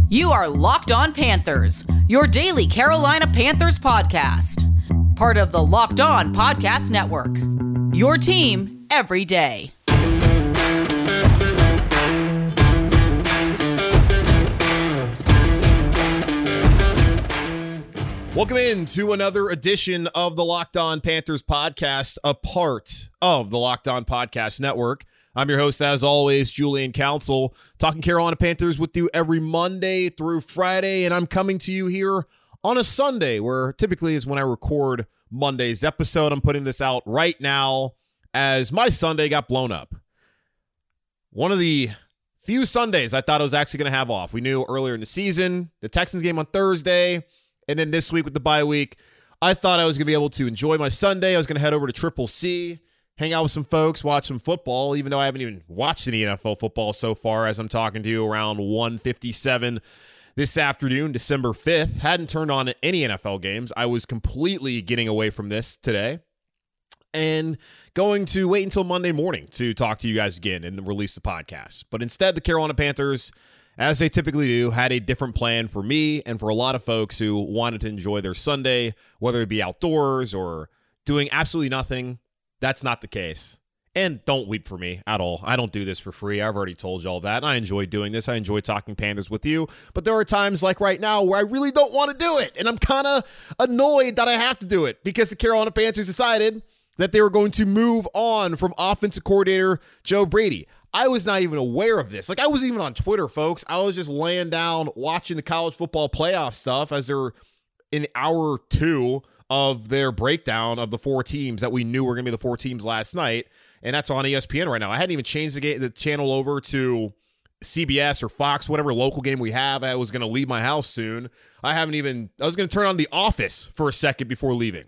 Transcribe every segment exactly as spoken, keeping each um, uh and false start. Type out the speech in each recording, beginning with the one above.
You are Locked On Panthers, your daily Carolina Panthers podcast. Part of the Locked On Podcast Network. Your team every day. Welcome in to another edition of the Locked On Panthers podcast, a part of the Locked On Podcast Network. I'm your host, as always, Julian Council, talking Carolina Panthers with you every Monday through Friday, and I'm coming to you here on a Sunday, where typically is when I record Monday's episode. I'm putting this out right now as my Sunday got blown up. One of the few Sundays I thought I was actually going to have off. We knew earlier in the season, the Texans game on Thursday, and then this week with the bye week, I thought I was going to be able to enjoy my Sunday. I was going to head over to Triple C, hang out with some folks, watch some football, even though I haven't even watched any N F L football so far as I'm talking to you around one fifty-seven this afternoon, December fifth. Hadn't turned on any N F L games. I was completely getting away from this today and going to wait until Monday morning to talk to you guys again and release the podcast. But instead, the Carolina Panthers, as they typically do, had a different plan for me and for a lot of folks who wanted to enjoy their Sunday, whether it be outdoors or doing absolutely nothing. That's not the case. And don't weep for me at all. I don't do this for free. I've already told you all that. And I enjoy doing this. I enjoy talking Panthers with you. But there are times like right now where I really don't want to do it. And I'm kind of annoyed that I have to do it because the Carolina Panthers decided that they were going to move on from offensive coordinator Joe Brady. I was not even aware of this. Like, I wasn't even on Twitter, folks. I was just laying down watching the college football playoff stuff as they're in hour two of their breakdown of the four teams that we knew were going to be the four teams last night, and that's on E S P N right now. I hadn't even changed the, game, the channel over to C B S or Fox, whatever local game we have. I was going to leave my house soon. I haven't even, I was going to turn on The Office for a second before leaving.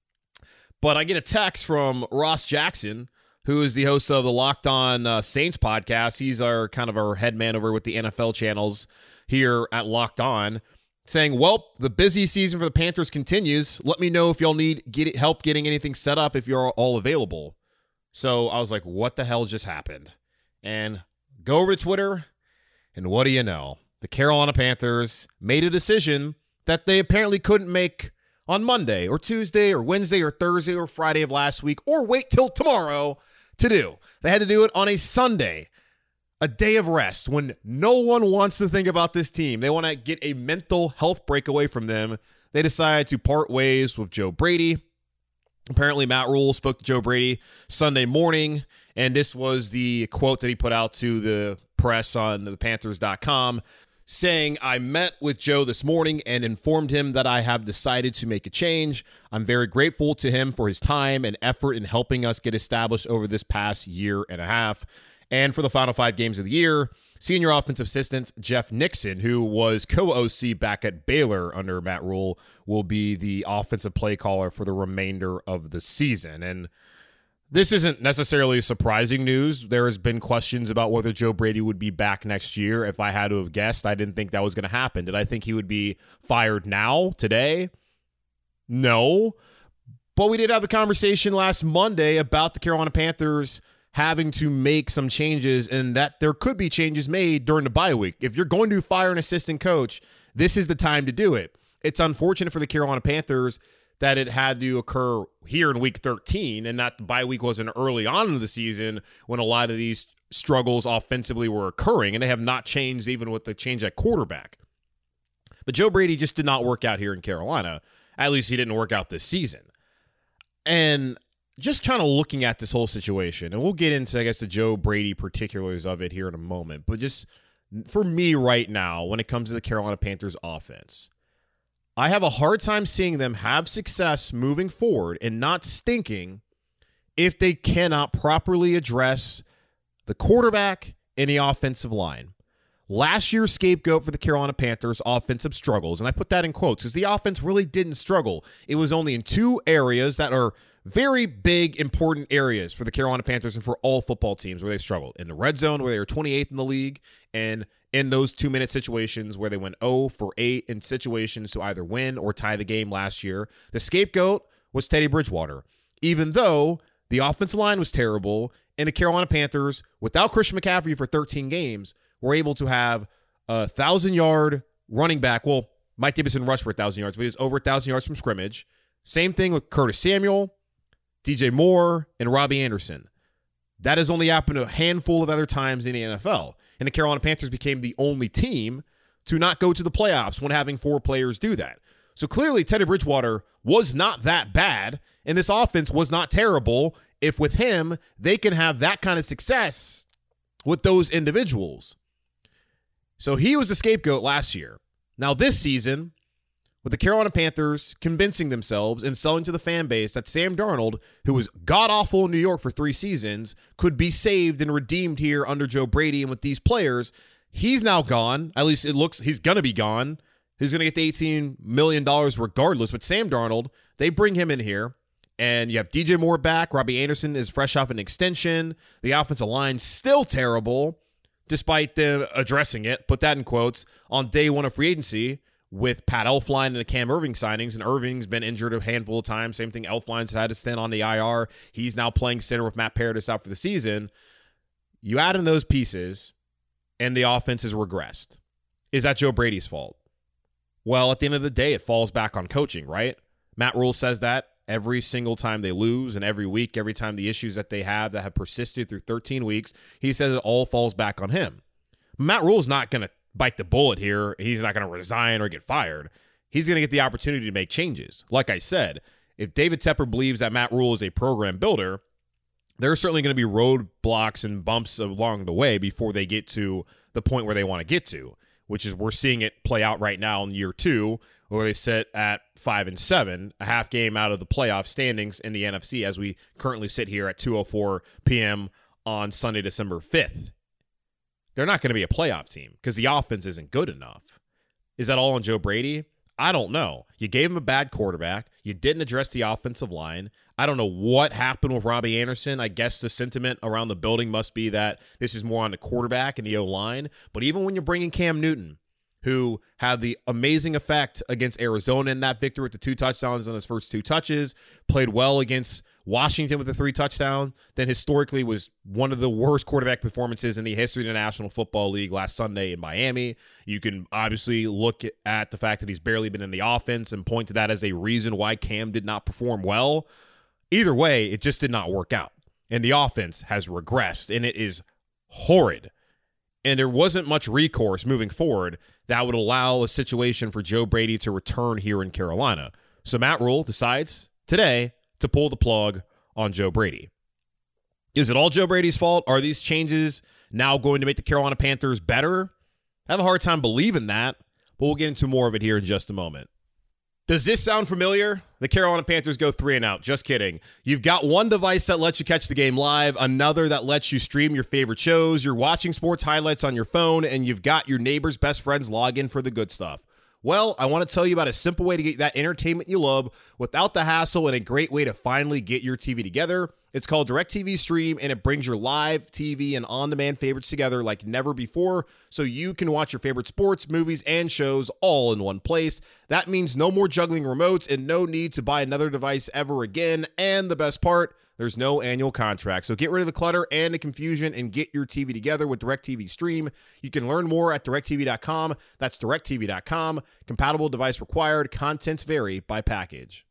But I get a text from Ross Jackson, who is the host of the Locked On uh, Saints podcast. He's our kind of our head man over with the N F L channels here at Locked On, saying, well, the busy season for the Panthers continues. Let me know if y'all need get help getting anything set up if you're all available. So I was like, what the hell just happened? And go over to Twitter, and what do you know? The Carolina Panthers made a decision that they apparently couldn't make on Monday or Tuesday or Wednesday or Thursday or Friday of last week, or wait till tomorrow to do. They had to do it on a Sunday, a day of rest, when no one wants to think about this team. They want to get a mental health break away from them. They decided to part ways with Joe Brady. Apparently, Matt Rhule spoke to Joe Brady Sunday morning, and this was the quote that he put out to the press on the Panthers dot com, saying, I met with Joe this morning and informed him that I have decided to make a change. I'm very grateful to him for his time and effort in helping us get established over this past year and a half. And for the final five games of the year, senior offensive assistant Jeff Nixon, who was co-O C back at Baylor under Matt Rhule, will be the offensive play caller for the remainder of the season. And this isn't necessarily surprising news. There has been questions about whether Joe Brady would be back next year. If I had to have guessed, I didn't think that was going to happen. Did I think he would be fired now, today? No. But we did have a conversation last Monday about the Carolina Panthers having to make some changes, and that there could be changes made during the bye week. If you're going to fire an assistant coach, this is the time to do it. It's unfortunate for the Carolina Panthers that it had to occur here in week thirteen, and that the bye week wasn't early on in the season when a lot of these struggles offensively were occurring, and they have not changed even with the change at quarterback. But Joe Brady just did not work out here in Carolina. At least he didn't work out this season. And just kind of looking at this whole situation, and we'll get into, I guess, the Joe Brady particulars of it here in a moment, but just for me right now, when it comes to the Carolina Panthers offense, I have a hard time seeing them have success moving forward and not stinking if they cannot properly address the quarterback and the offensive line. Last year's scapegoat for the Carolina Panthers' offensive struggles, and I put that in quotes because the offense really didn't struggle. It was only in two areas that are very big, important areas for the Carolina Panthers and for all football teams where they struggled. In the red zone, where they were twenty-eighth in the league, and in those two-minute situations where they went oh for eight in situations to either win or tie the game last year. The scapegoat was Teddy Bridgewater. Even though the offensive line was terrible, and the Carolina Panthers, without Christian McCaffrey for thirteen games, were able to have a thousand-yard running back. Well, Mike Davidson rushed for one thousand yards, but he was over one thousand yards from scrimmage. Same thing with Curtis Samuel, D J Moore, and Robbie Anderson. That has only happened a handful of other times in the N F L. And the Carolina Panthers became the only team to not go to the playoffs when having four players do that. So clearly Teddy Bridgewater was not that bad, and this offense was not terrible if with him they can have that kind of success with those individuals. So he was the scapegoat last year. Now this season, with the Carolina Panthers convincing themselves and selling to the fan base that Sam Darnold, who was god-awful in New York for three seasons, could be saved and redeemed here under Joe Brady and with these players, he's now gone. At least it looks he's going to be gone. He's going to get the eighteen million dollars regardless. But Sam Darnold, they bring him in here, and you have D J Moore back. Robbie Anderson is fresh off an extension. The offensive line still terrible, despite them addressing it, put that in quotes, on day one of free agency, with Pat Elflein and the Cam Irving signings, and Irving's been injured a handful of times. Same thing, Elflein's had to stand on the I R. He's now playing center with Matt Paradis out for the season. You add in those pieces, and the offense has regressed. Is that Joe Brady's fault? Well, at the end of the day, it falls back on coaching, right? Matt Rule says that every single time they lose, and every week, every time the issues that they have that have persisted through thirteen weeks, he says it all falls back on him. Matt Rule's not going to bite the bullet here. He's not going to resign or get fired. He's going to get the opportunity to make changes. Like I said, if David Tepper believes that Matt Rule is a program builder, there are certainly going to be roadblocks and bumps along the way before they get to the point where they want to get to, which is we're seeing it play out right now in year two, where they sit at five and seven, a half game out of the playoff standings in the N F C as we currently sit here at two oh four p.m. on Sunday, December fifth. They're not going to be a playoff team because the offense isn't good enough. Is that all on Joe Brady? I don't know. You gave him a bad quarterback. You didn't address the offensive line. I don't know what happened with Robbie Anderson. I guess the sentiment around the building must be that this is more on the quarterback and the O-line. But even when you're bringing Cam Newton, who had the amazing effect against Arizona in that victory with the two touchdowns on his first two touches, played well against Washington with the three touchdowns, then historically was one of the worst quarterback performances in the history of the National Football League last Sunday in Miami. You can obviously look at the fact that he's barely been in the offense and point to that as a reason why Cam did not perform well. Either way, it just did not work out. And the offense has regressed, and it is horrid. And there wasn't much recourse moving forward that would allow a situation for Joe Brady to return here in Carolina. So Matt Rule decides today to pull the plug on Joe Brady. Is it all Joe Brady's fault? Are these changes now going to make the Carolina Panthers better? I have a hard time believing that, but we'll get into more of it here in just a moment. Does this sound familiar? The Carolina Panthers go three and out. Just kidding. You've got one device that lets you catch the game live, another that lets you stream your favorite shows, you're watching sports highlights on your phone, and you've got your neighbor's best friend's login for the good stuff. Well, I want to tell you about a simple way to get that entertainment you love without the hassle and a great way to finally get your T V together. It's called DirecTV Stream, and it brings your live T V and on-demand favorites together like never before, so you can watch your favorite sports, movies, and shows all in one place. That means no more juggling remotes and no need to buy another device ever again. And the best part, there's no annual contract. So get rid of the clutter and the confusion and get your T V together with DirecTV Stream. You can learn more at direct T V dot com. That's direct T V dot com. Compatible device required. Contents vary by package.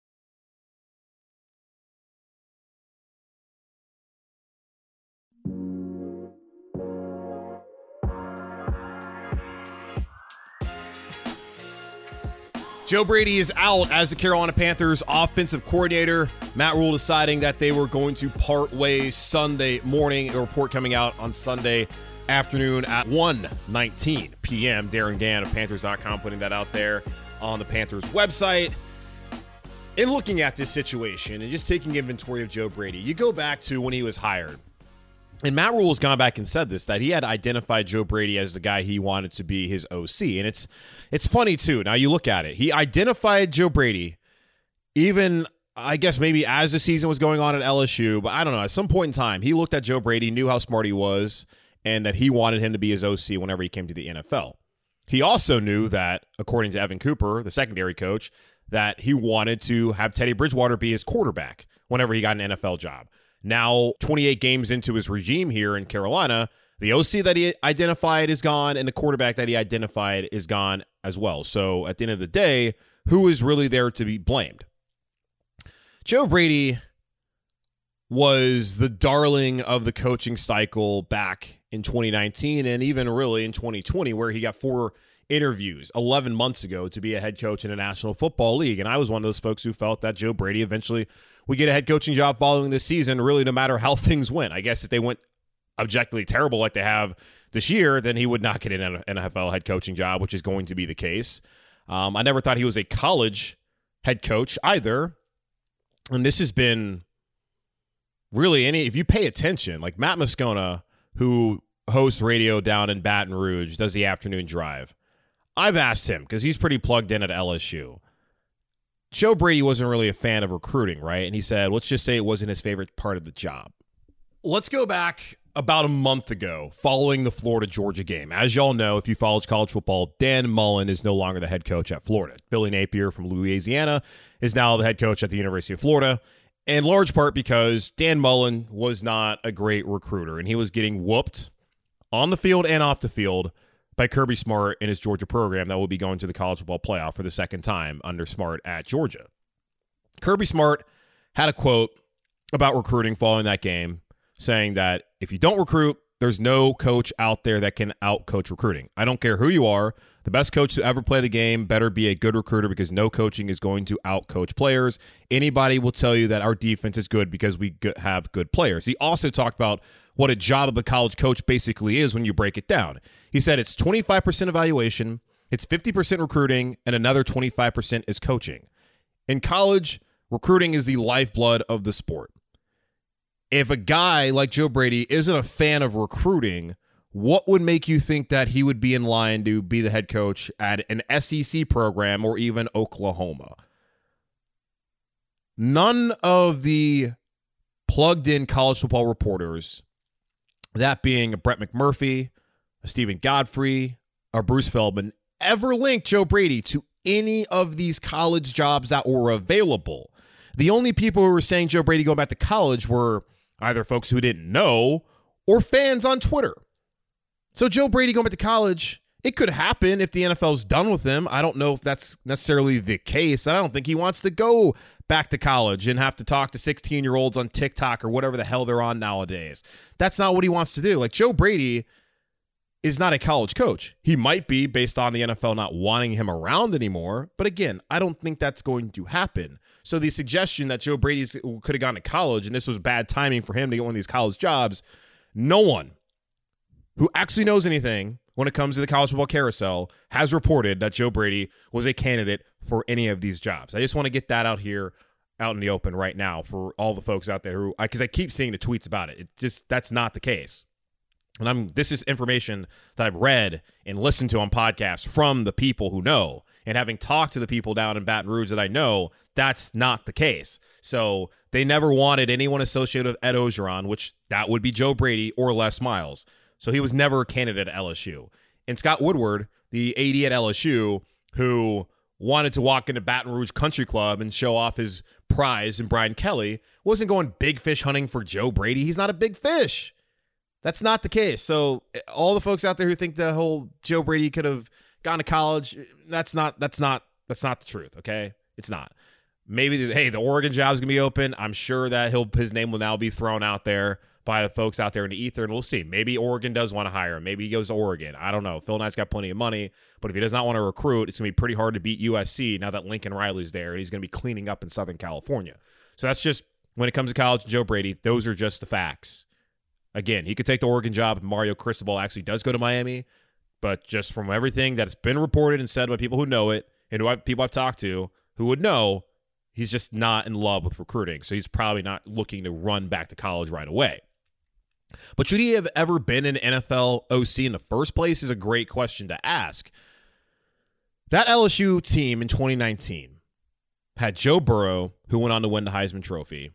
Joe Brady is out as the Carolina Panthers offensive coordinator. Matt Rule deciding that they were going to part ways Sunday morning. A report coming out on Sunday afternoon at one nineteen p.m. Darren Gann of Panthers dot com putting that out there on the Panthers website. In looking at this situation and just taking inventory of Joe Brady, you go back to when he was hired. And Matt Rule has gone back and said this, that he had identified Joe Brady as the guy he wanted to be his O C. And it's it's funny, too. Now, you look at it. He identified Joe Brady even, I guess, maybe as the season was going on at L S U. But I don't know. At some point in time, he looked at Joe Brady, knew how smart he was, and that he wanted him to be his O C whenever he came to the N F L. He also knew that, according to Evan Cooper, the secondary coach, that he wanted to have Teddy Bridgewater be his quarterback whenever he got an N F L job. Now, twenty-eight games into his regime here in Carolina, The O C that he identified is gone, and the quarterback that he identified is gone as well. So at the end of the day, who is really there to be blamed? Joe Brady was the darling of the coaching cycle back in twenty nineteen and even really in twenty twenty, where he got four interviews eleven months ago to be a head coach in a National Football League. And I was one of those folks who felt that Joe Brady eventually would get a head coaching job following this season, really no matter how things went. I guess if they went objectively terrible like they have this year, then he would not get an N F L head coaching job, which is going to be the case. Um, I never thought he was a college head coach either. And this has been really any, if you pay attention, like Matt Moscona, who hosts radio down in Baton Rouge, does the afternoon drive. I've asked him because he's pretty plugged in at L S U. Joe Brady wasn't really a fan of recruiting, right? And he said, let's just say it wasn't his favorite part of the job. Let's go back about a month ago following the Florida-Georgia game. As y'all know, if you follow college football, Dan Mullen is no longer the head coach at Florida. Billy Napier from Louisiana is now the head coach at the University of Florida, in large part because Dan Mullen was not a great recruiter, and he was getting whooped on the field and off the field by Kirby Smart and his Georgia program that will be going to the college football playoff for the second time under Smart at Georgia. Kirby Smart had a quote about recruiting following that game, saying that if you don't recruit, there's no coach out there that can out-coach recruiting. I don't care who you are. The best coach to ever play the game better be a good recruiter because no coaching is going to out-coach players. Anybody will tell you that our defense is good because we have good players. He also talked about what a job of a college coach basically is when you break it down. He said it's twenty-five percent evaluation, it's fifty percent recruiting, and another twenty-five percent is coaching. In college, recruiting is the lifeblood of the sport. If a guy like Joe Brady isn't a fan of recruiting, what would make you think that he would be in line to be the head coach at an S E C program or even Oklahoma? None of the plugged-in college football reporters, that being a Brett McMurphy, a Stephen Godfrey, or Bruce Feldman, ever linked Joe Brady to any of these college jobs that were available. The only people who were saying Joe Brady going back to college were either folks who didn't know or fans on Twitter. So Joe Brady going back to college, it could happen if the N F L's done with him. I don't know if that's necessarily the case. I don't think he wants to go back to college and have to talk to sixteen-year-olds on TikTok or whatever the hell they're on nowadays. That's not what he wants to do. Like, Joe Brady is not a college coach. He might be based on the N F L not wanting him around anymore. But again, I don't think that's going to happen. So the suggestion that Joe Brady could have gone to college and this was bad timing for him to get one of these college jobs, no one who actually knows anything when it comes to the college football carousel has reported that Joe Brady was a candidate for any of these jobs. I just want to get that out here, out in the open right now for all the folks out there who, because I keep seeing the tweets about it. It just, that's not the case. And I'm, this is information that I've read and listened to on podcasts from the people who know. And having talked to the people down in Baton Rouge that I know, that's not the case. So they never wanted anyone associated with Ed Orgeron, which that would be Joe Brady or Les Miles. So he was never a candidate at L S U. And Scott Woodward, the A D at L S U, who wanted to walk into Baton Rouge Country Club and show off his prize in Brian Kelly, wasn't going big fish hunting for Joe Brady. He's not a big fish. That's not the case. So all the folks out there who think the whole Joe Brady could have gone to college, that's not that's not that's not the truth, okay? It's not. Maybe the, hey, the Oregon job's gonna be open. I'm sure that he'll his name will now be thrown out there by the folks out there in the ether, and we'll see. Maybe Oregon does want to hire him. Maybe he goes to Oregon. I don't know. Phil Knight's got plenty of money, but if he does not want to recruit, it's gonna be pretty hard to beat U S C now that Lincoln Riley's there, and he's gonna be cleaning up in Southern California. So that's just when it comes to college and Joe Brady, those are just the facts. Again, he could take the Oregon job if Mario Cristobal actually does go to Miami, but just from everything that's been reported and said by people who know it and who I've, people I've talked to who would know, he's just not in love with recruiting. So he's probably not looking to run back to college right away. But should he have ever been an N F L O C in the first place is a great question to ask. That L S U team in twenty nineteen had Joe Burrow, who went on to win the Heisman Trophy.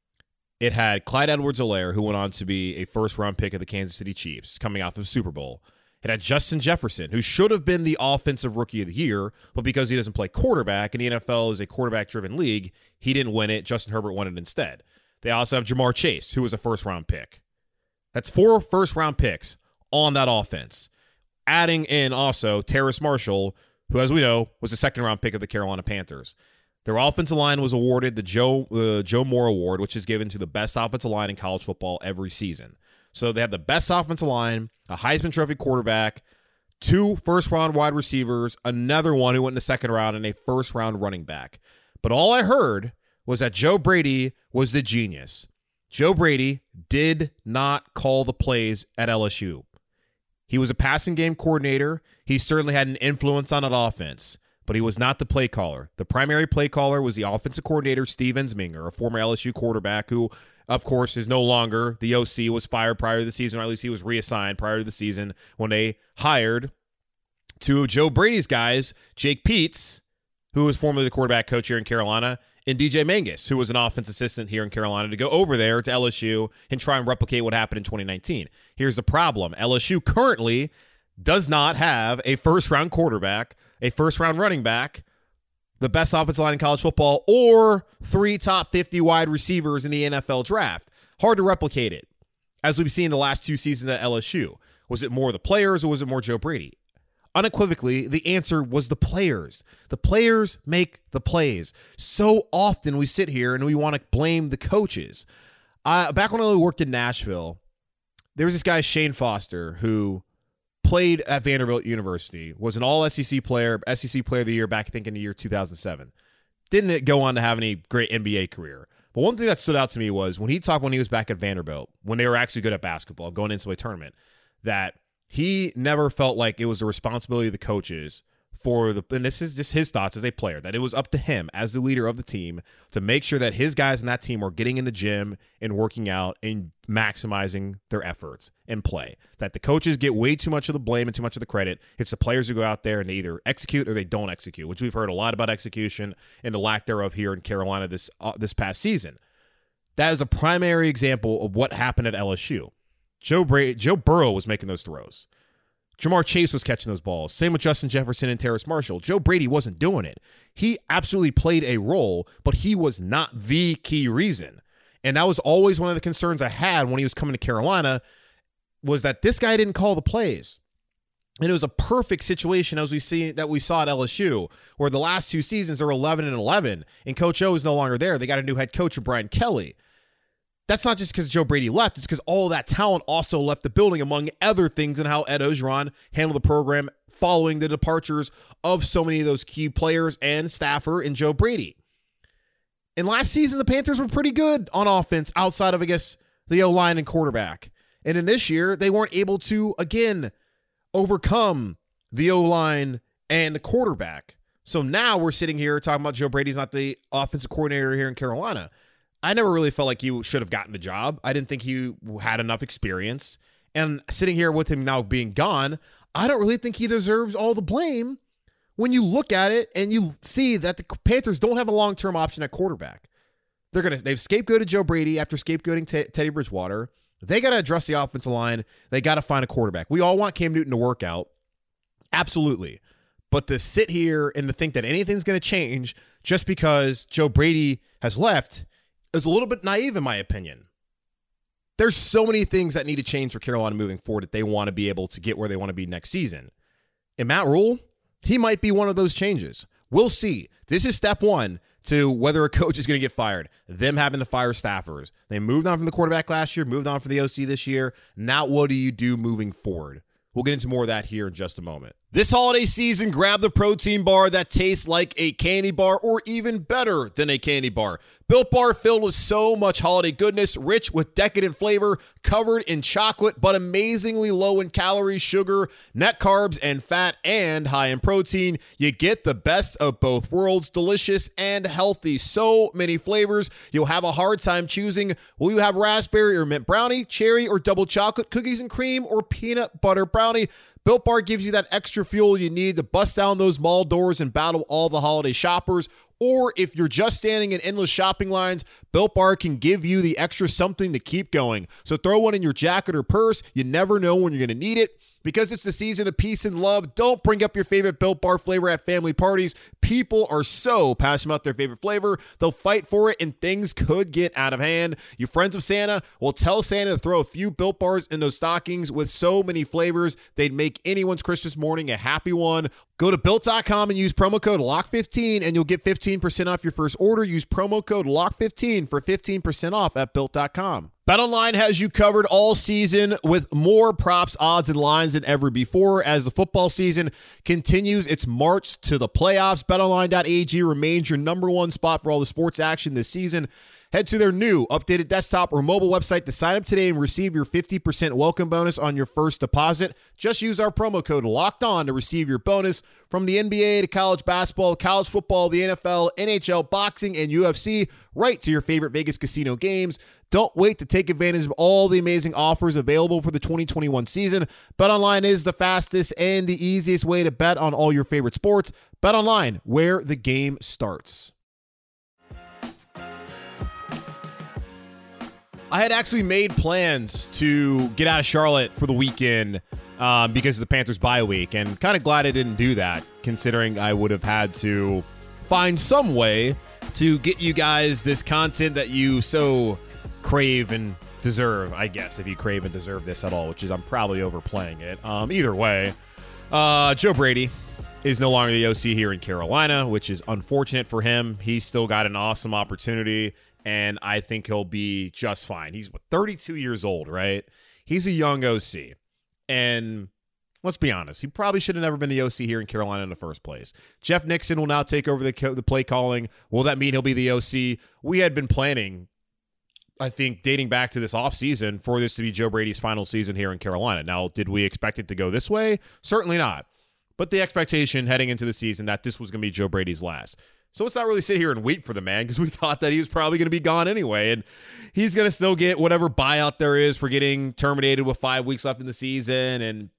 It had Clyde Edwards-Helaire, who went on to be a first-round pick of the Kansas City Chiefs, coming off of Super Bowl. It had Justin Jefferson, who should have been the offensive rookie of the year, but because he doesn't play quarterback, and the N F L is a quarterback-driven league, he didn't win it. Justin Herbert won it instead. They also have Jamar Chase, who was a first-round pick. That's four first-round picks on that offense. Adding in also Terrace Marshall, who, as we know, was a second-round pick of the Carolina Panthers. Their offensive line was awarded the Joe uh, Joe Moore Award, which is given to the best offensive line in college football every season. So they have the best offensive line, a Heisman Trophy quarterback, two first-round wide receivers, another one who went in the second round, and a first-round running back. But all I heard was that Joe Brady was the genius. Joe Brady did not call the plays at L S U. He was a passing game coordinator. He certainly had an influence on that offense, but he was not the play caller. The primary play caller was the offensive coordinator, Steve Ensminger, a former L S U quarterback who, of course, is no longer the O C, was fired prior to the season, or at least he was reassigned prior to the season when they hired two of Joe Brady's guys, Jake Peetz, who was formerly the quarterback coach here in Carolina, and D J Mangus, who was an offense assistant here in Carolina, to go over there to L S U and try and replicate what happened in twenty nineteen. Here's the problem. L S U currently does not have a first-round quarterback, a first-round running back, the best offensive line in college football, or three top fifty wide receivers in the N F L draft. Hard to replicate it, as we've seen the last two seasons at L S U. Was it more the players or was it more Joe Brady? Unequivocally, the answer was the players. The players make the plays. So often we sit here and we want to blame the coaches. Uh, back when I worked in Nashville, there was this guy, Shane Foster, who played at Vanderbilt University, was an all S E C player, S E C player of the year back, I think, in the year two thousand seven. Didn't go on to have any great N B A career. But one thing that stood out to me was when he talked when he was back at Vanderbilt, when they were actually good at basketball, going into a tournament, that he never felt like it was the responsibility of the coaches for the, and this is just his thoughts as a player, that it was up to him as the leader of the team to make sure that his guys in that team were getting in the gym and working out and maximizing their efforts and play. That the coaches get way too much of the blame and too much of the credit. It's the players who go out there and they either execute or they don't execute, which we've heard a lot about execution and the lack thereof here in Carolina this uh, this past season. That is a primary example of what happened at L S U. Joe Bra- Joe Burrow was making those throws. Jamar Chase was catching those balls. Same with Justin Jefferson and Terrace Marshall. Joe Brady wasn't doing it. He absolutely played a role, but he was not the key reason. And that was always one of the concerns I had when he was coming to Carolina, was that this guy didn't call the plays. And it was a perfect situation as we see that we saw at L S U, where the last two seasons they're eleven and eleven, and Coach O is no longer there. They got a new head coach, Brian Kelly. That's not just because Joe Brady left. It's because all that talent also left the building, among other things, and how Ed Orgeron handled the program following the departures of so many of those key players and staffer in Joe Brady. And last season, the Panthers were pretty good on offense outside of, I guess, the O-line and quarterback. And in this year, they weren't able to, again, overcome the O-line and the quarterback. So now we're sitting here talking about Joe Brady's not the offensive coordinator here in Carolina. I never really felt like he should have gotten the job. I didn't think he had enough experience. And sitting here with him now being gone, I don't really think he deserves all the blame when you look at it and you see that the Panthers don't have a long-term option at quarterback. They're gonna they've scapegoated Joe Brady after scapegoating T- Teddy Bridgewater. They got to address the offensive line. They got to find a quarterback. We all want Cam Newton to work out. Absolutely. But to sit here and to think that anything's going to change just because Joe Brady has left is a little bit naive, in my opinion. There's so many things that need to change for Carolina moving forward if they want to be able to get where they want to be next season. And Matt Rule, he might be one of those changes. We'll see. This is step one to whether a coach is going to get fired. Them having to fire staffers. They moved on from the quarterback last year, moved on from the O C this year. Now what do you do moving forward? We'll get into more of that here in just a moment. This holiday season, grab the protein bar that tastes like a candy bar or even better than a candy bar. Built Bar, filled with so much holiday goodness, rich with decadent flavor, covered in chocolate, but amazingly low in calories, sugar, net carbs, and fat, and high in protein. You get the best of both worlds, delicious and healthy. So many flavors, you'll have a hard time choosing. Will you have raspberry or mint brownie, cherry or double chocolate, cookies and cream, or peanut butter brownie? Built Bar gives you that extra fuel you need to bust down those mall doors and battle all the holiday shoppers. Or if you're just standing in endless shopping lines, Built Bar can give you the extra something to keep going. So throw one in your jacket or purse. You never know when you're going to need it. Because it's the season of peace and love, don't bring up your favorite Built Bar flavor at family parties. People are so passionate about their favorite flavor, they'll fight for it, and things could get out of hand. Your friends of Santa will tell Santa to throw a few Built Bars in those stockings. With so many flavors, they'd make anyone's Christmas morning a happy one. Go to built dot com and use promo code lock fifteen, and you'll get fifteen percent off your first order. Use promo code lock fifteen for fifteen percent off at built dot com. BetOnline has you covered all season with more props, odds, and lines than ever before. As the football season continues its march to the playoffs, bet online dot a g remains your number one spot for all the sports action this season. Head to their new updated desktop or mobile website to sign up today and receive your fifty percent welcome bonus on your first deposit. Just use our promo code LOCKEDON to receive your bonus. From the N B A to college basketball, college football, the N F L, N H L, boxing, and U F C, right to your favorite Vegas casino games. Don't wait to take advantage of all the amazing offers available for the twenty twenty-one season. BetOnline is the fastest and the easiest way to bet on all your favorite sports. BetOnline, where the game starts. I had actually made plans to get out of Charlotte for the weekend um, because of the Panthers bye week, and kind of glad I didn't do that, considering I would have had to find some way to get you guys this content that you so crave and deserve, I guess, if you crave and deserve this at all, which is I'm probably overplaying it. Um, either way, uh, Joe Brady is no longer the O C here in Carolina, which is unfortunate for him. He's still got an awesome opportunity, and I think he'll be just fine. He's what, thirty-two years old, right? He's a young O C. And let's be honest, he probably should have never been the O C here in Carolina in the first place. Jeff Nixon will now take over the, the play calling. Will that mean he'll be the O C? We had been planning, I think, dating back to this offseason for this to be Joe Brady's final season here in Carolina. Now, did we expect it to go this way? Certainly not. But the expectation heading into the season that this was going to be Joe Brady's last. So let's not really sit here and wait for the man, because we thought that he was probably going to be gone anyway. And he's going to still get whatever buyout there is for getting terminated with five weeks left in the season. And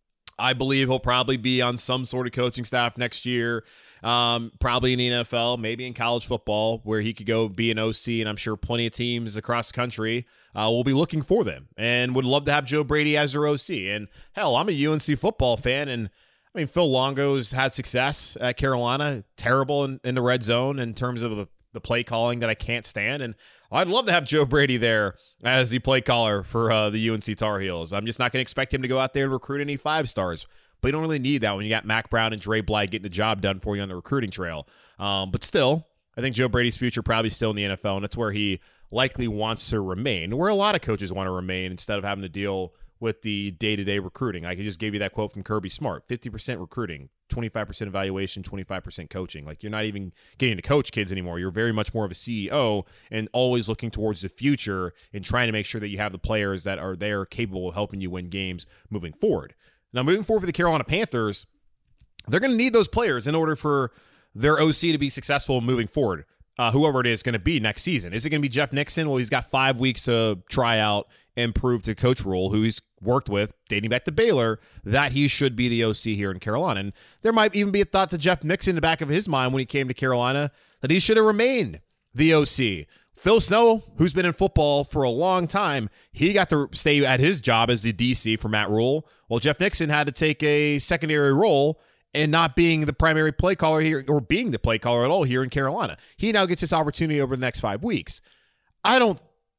I believe he'll probably be on some sort of coaching staff next year, um, probably in the N F L, maybe in college football, where he could go be an O C. And I'm sure plenty of teams across the country uh, will be looking for them and would love to have Joe Brady as their O C. And hell, I'm a U N C football fan, and I mean, Phil Longo's had success at Carolina, terrible in, in the red zone in terms of the, the play calling that I can't stand. And I'd love to have Joe Brady there as the play caller for uh, the U N C Tar Heels. I'm just not going to expect him to go out there and recruit any five stars. But you don't really need that when you got Mac Brown and Dre Blyde getting the job done for you on the recruiting trail. Um, but still, I think Joe Brady's future probably still in the N F L, and that's where he likely wants to remain, where a lot of coaches want to remain instead of having to deal with the day-to-day recruiting. I could just give you that quote from Kirby Smart: fifty percent recruiting, twenty-five percent evaluation, twenty-five percent coaching. Like, you're not even getting to coach kids anymore. You're very much more of a C E O and always looking towards the future and trying to make sure that you have the players that are there capable of helping you win games moving forward. Now, moving forward for the Carolina Panthers, they're going to need those players in order for their O C to be successful moving forward. Uh, whoever it is going to be next season. Is it going to be Jeff Nixon? Well, he's got five weeks to try out and prove to Coach Rule, who he's worked with dating back to Baylor, that he should be the O C here in Carolina. And there might even be a thought to Jeff Nixon in the back of his mind when he came to Carolina that he should have remained the O C. Phil Snow, who's been in football for a long time, he got to stay at his job as the D C for Matt Rule. Well, Jeff Nixon had to take a secondary role and not being the primary play caller here, or being the play caller at all here in Carolina. He now gets this opportunity over the next five weeks. I don't,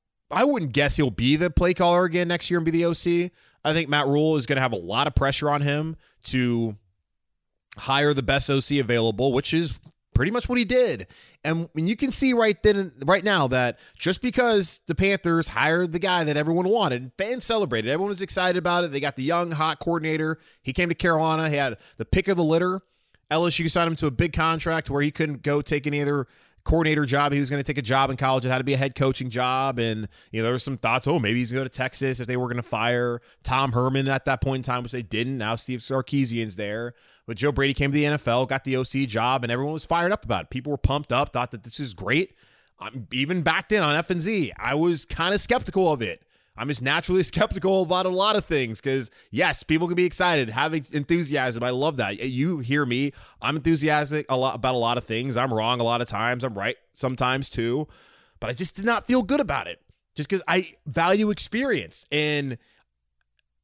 I wouldn't guess he'll be the play caller again next year and be the O C. I think Matt Rule is going to have a lot of pressure on him to hire the best O C available, which is pretty much what he did. And you can see right then, right now, that just because the Panthers hired the guy that everyone wanted, fans celebrated, everyone was excited about it. They got the young, hot coordinator. He came to Carolina. He had the pick of the litter. L S U signed him to a big contract where he couldn't go take any other coordinator job. He was going to take a job in college. It had to be a head coaching job. And, you know, there were some thoughts, oh, maybe he's going to go to Texas if they were going to fire Tom Herman at that point in time, which they didn't. Now Steve Sarkisian's there. But Joe Brady came to the N F L, got the O C job, and everyone was fired up about it. People were pumped up, thought that this is great. I'm, even back then on F and Z, I was kind of skeptical of it. I'm just naturally skeptical about a lot of things because, yes, people can be excited, have enthusiasm. I love that. You hear me. I'm enthusiastic a lot about a lot of things. I'm wrong a lot of times. I'm right sometimes too. But I just did not feel good about it just because I value experience. And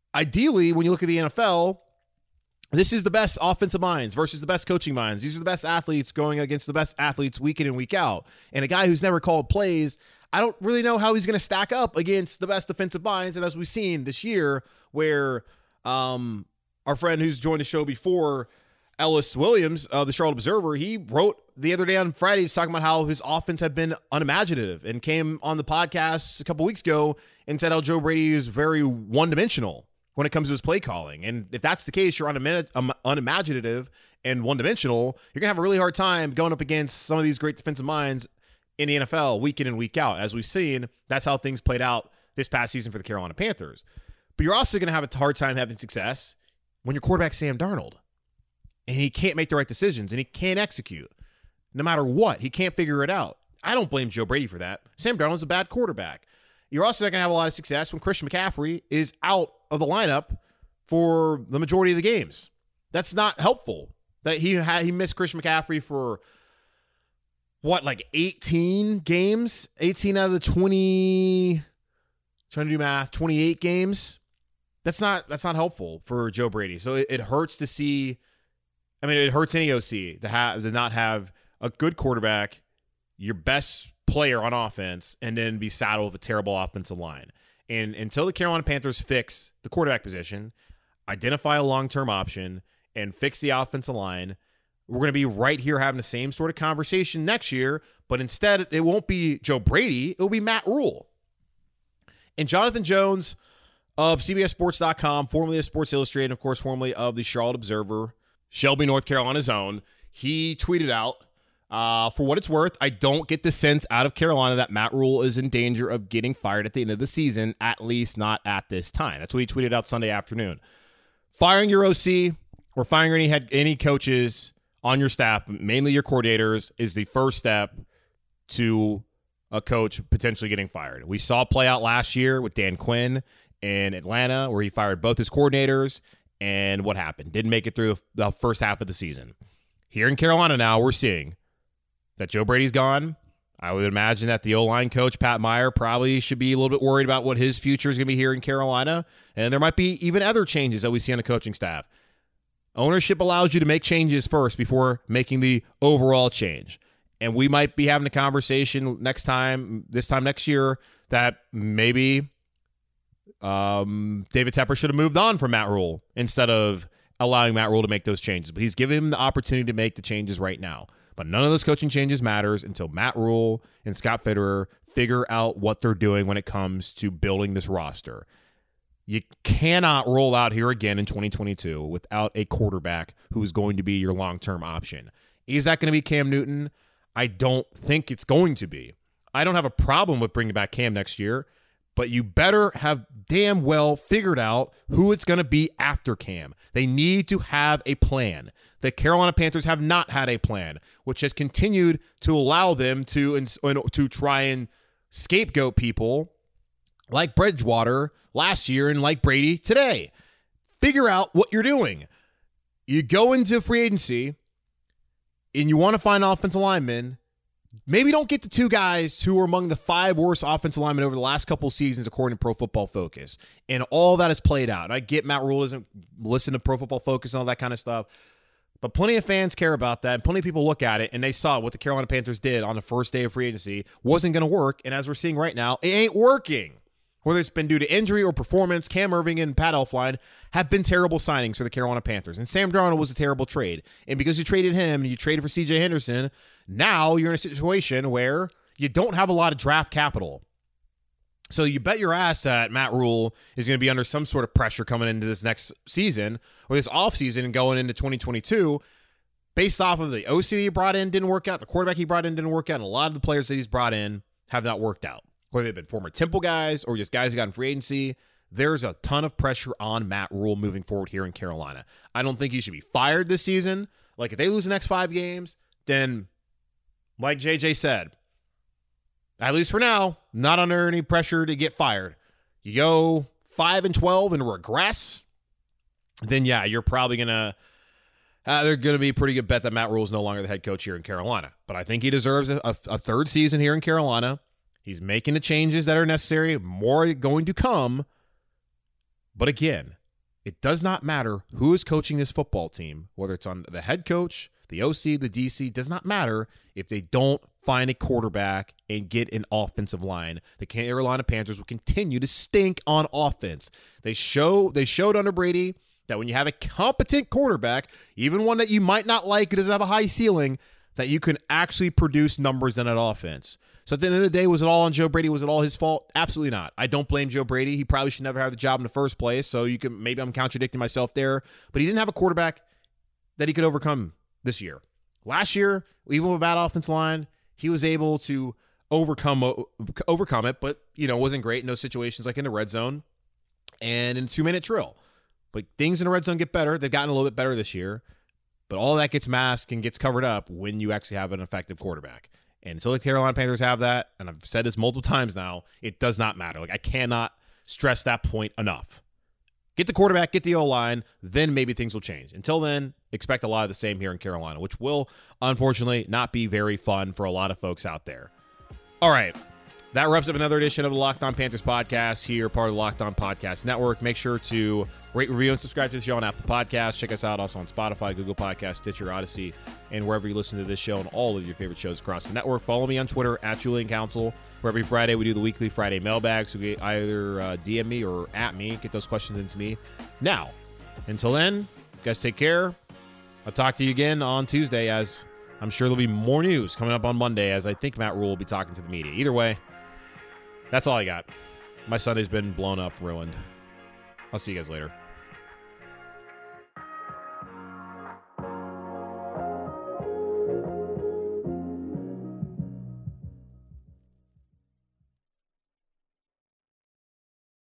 ideally, when you look at the N F L, this is the best offensive minds versus the best coaching minds. These are the best athletes going against the best athletes week in and week out. And a guy who's never called plays, I don't really know how he's going to stack up against the best defensive minds. And as we've seen this year, where um, our friend who's joined the show before, Ellis Williams of the Charlotte Observer, he wrote the other day on Friday, he's talking about how his offense had been unimaginative, and came on the podcast a couple weeks ago and said how Joe Brady is very one-dimensional when it comes to his play calling. And if that's the case, you're unima- unimaginative and one-dimensional, you're going to have a really hard time going up against some of these great defensive minds in the N F L week in and week out. As we've seen, that's how things played out this past season for the Carolina Panthers. But you're also going to have a hard time having success when your quarterback's Sam Darnold, and he can't make the right decisions, and he can't execute. No matter what, he can't figure it out. I don't blame Joe Brady for that. Sam Darnold's a bad quarterback. You're also not going to have a lot of success when Christian McCaffrey is out of the lineup for the majority of the games. That's not helpful. That he had he missed Christian McCaffrey for what, like eighteen games? eighteen out of the twenty, trying to do math, twenty-eight games. That's not that's not helpful for Joe Brady. So it, it hurts to see. I mean, it hurts any O C to have to not have a good quarterback, your best player on offense, and then be saddled with a terrible offensive line. And until the Carolina Panthers fix the quarterback position, identify a long-term option, and fix the offensive line, we're going to be right here having the same sort of conversation next year, but instead it won't be Joe Brady, it will be Matt Rule. And Jonathan Jones of C B S Sports dot com, formerly of Sports Illustrated, and of course formerly of the Charlotte Observer, Shelby, North Carolina's own, he tweeted out, uh, for what it's worth, I don't get the sense out of Carolina that Matt Rule is in danger of getting fired at the end of the season, at least not at this time. That's what he tweeted out Sunday afternoon. Firing your O C or firing any head, any coaches on your staff, mainly your coordinators, is the first step to a coach potentially getting fired. We saw it play out last year with Dan Quinn in Atlanta, where he fired both his coordinators. And what happened? Didn't make it through the first half of the season. Here in Carolina now, we're seeing that Joe Brady's gone. I would imagine that the O-line coach, Pat Meyer, probably should be a little bit worried about what his future is going to be here in Carolina. And there might be even other changes that we see on the coaching staff. Ownership allows you to make changes first before making the overall change. And we might be having a conversation next time, this time next year, that maybe um, David Tepper should have moved on from Matt Rule instead of allowing Matt Rule to make those changes. But he's given him the opportunity to make the changes right now. But none of those coaching changes matters until Matt Rule and Scott Fitterer figure out what they're doing when it comes to building this roster. You cannot roll out here again in twenty twenty-two without a quarterback who is going to be your long-term option. Is that going to be Cam Newton? I don't think it's going to be. I don't have a problem with bringing back Cam next year, but you better have damn well figured out who it's going to be after Cam. They need to have a plan. The Carolina Panthers have not had a plan, which has continued to allow them to, to try and scapegoat people like Bridgewater last year and like Brady today. Figure out what you're doing. You go into free agency and you want to find offensive linemen. Maybe don't get the two guys who are among the five worst offensive linemen over the last couple of seasons, according to Pro Football Focus. And all that has played out. And I get Matt Rule doesn't listen to Pro Football Focus and all that kind of stuff. But plenty of fans care about that. And plenty of people look at it and they saw what the Carolina Panthers did on the first day of free agency wasn't going to work. And as we're seeing right now, it ain't working. Whether it's been due to injury or performance, Cam Irving and Pat Elflein have been terrible signings for the Carolina Panthers. And Sam Darnold was a terrible trade. And because you traded him, you traded for C J Henderson, now you're in a situation where you don't have a lot of draft capital. So you bet your ass that Matt Rule is going to be under some sort of pressure coming into this next season or this offseason and going into twenty twenty-two based off of the O C he brought in didn't work out, the quarterback he brought in didn't work out, and a lot of the players that he's brought in have not worked out. Whether they've been former Temple guys or just guys who got in free agency, there's a ton of pressure on Matt Rule moving forward here in Carolina. I don't think he should be fired this season. Like, if they lose the next five games, then, like J J said, at least for now, not under any pressure to get fired. You go five and twelve and regress, then yeah, you're probably going to uh, they're going to be a pretty good bet that Matt Rule is no longer the head coach here in Carolina. But I think he deserves a, a, a third season here in Carolina. He's making the changes that are necessary. More going to come. But again, It does not matter who is coaching this football team, whether it's on the head coach, the O C, the D C, does not matter if they don't find a quarterback and get an offensive line. The Carolina Panthers will continue to stink on offense. They show they showed under Brady that when you have a competent quarterback, even one that you might not like, who doesn't have a high ceiling, that you can actually produce numbers in that offense. So at the end of the day, was it all on Joe Brady? Was it all his fault? Absolutely not. I don't blame Joe Brady. He probably should never have the job in the first place. So you can maybe I'm contradicting myself there, but he didn't have a quarterback that he could overcome this year. Last year, even with a bad offensive line, he was able to overcome overcome it, but you know, wasn't great in those situations like in the red zone and in two-minute drill. But things in the red zone get better. They've gotten a little bit better this year, but all that gets masked and gets covered up when you actually have an effective quarterback. And until the Carolina Panthers have that, and I've said this multiple times now, it does not matter. Like, I cannot stress that point enough. Get the quarterback, get the O-line, then maybe things will change. Until then, expect a lot of the same here in Carolina, which will, unfortunately, not be very fun for a lot of folks out there. All right. That wraps up another edition of the Locked On Panthers podcast here, part of the Locked On Podcast Network. Make sure to rate, review, and subscribe to the show on Apple Podcasts. Check us out also on Spotify, Google Podcasts, Stitcher, Odyssey, and wherever you listen to this show and all of your favorite shows across the network. Follow me on Twitter, at Julian Council, where every Friday we do the weekly Friday mailbag, so we either uh, D M me or at me, get those questions into me. Now, until then, you guys take care. I'll talk to you again on Tuesday, as I'm sure there'll be more news coming up on Monday, as I think Matt Rhule will be talking to the media. Either way, that's all I got. My Sunday's been blown up, ruined. I'll see you guys later.